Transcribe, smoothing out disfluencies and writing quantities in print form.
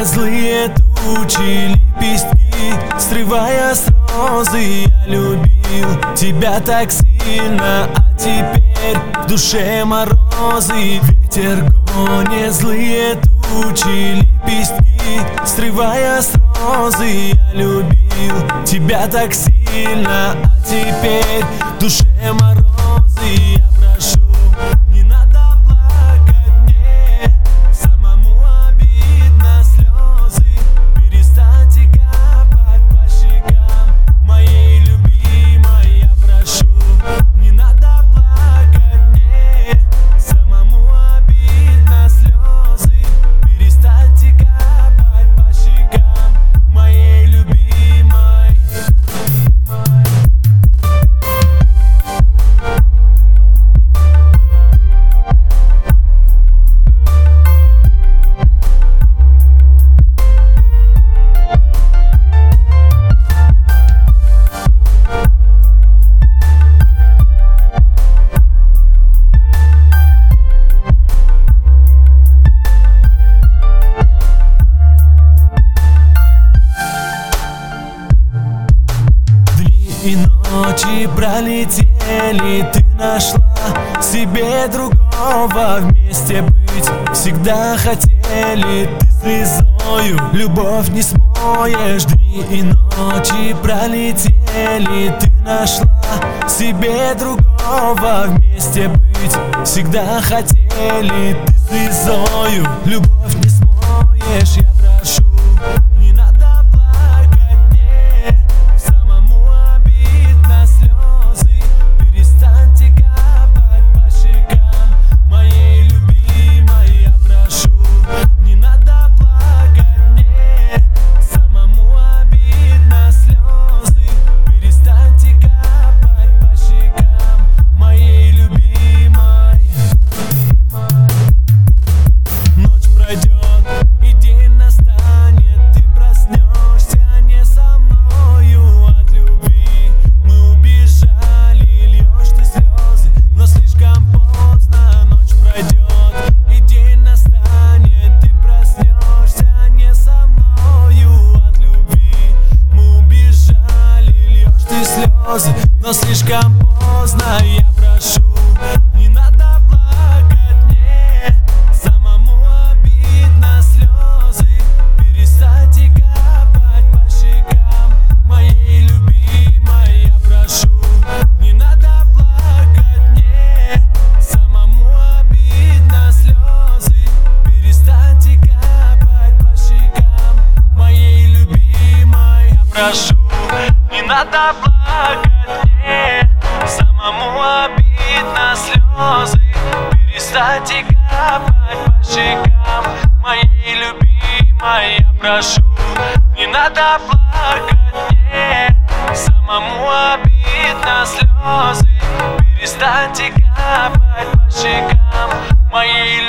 злые тучи, лепестки, срывая с розы. Я любил тебя так сильно, а теперь в душе морозы. Ветер гонит злые тучи, лепестки, срывая с розы. Я любил тебя так сильно, а теперь в душе морозы. Я прошу, не надо плакать мне, самому обидно слезы. Перестаньте капать по щекам моей любимой. Я прошу, не надо плакать мне, самому обидно слезы. Перестаньте капать по щекам моей любимой. И ночи пролетели, ты нашла себе другого. Вместе быть всегда хотели, ты слезою любовь не смоешь. Дни и ночи пролетели, ты нашла себе другого. Вместе быть всегда хотели, ты слезою любовь не смоешь. Я прошу, не надо плакать мне, самому обидно слезы. Перестаньте капать по щекам моей любимой. Я прошу, не надо плакать мне, самому обидно слезы. Перестаньте капать по щекам моей любимой. Ночь пройдет и день настанет, ты проснешься не со мною. От любви мы убежали, льешь ты слезы, но слишком поздно. Ночь пройдет и день настанет, ты проснешься не со мною. От любви мы убежали, льешь ты слезы, но слишком поздно. Я прошу, не надо плакать мне, самому обидно слезы. Перестаньте капать по щекам моей любимой. Я прошу, не надо плакать мне, самому обидно слезы. Перестаньте капать по щекам моей любимой. Я прошу, не надо плакать мне, самому обидно слезы. Перестаньте капать по щекам моей любимой. Я прошу, не надо плакать мне, самому обидно слезы. Перестаньте капать по щекам моей любимой.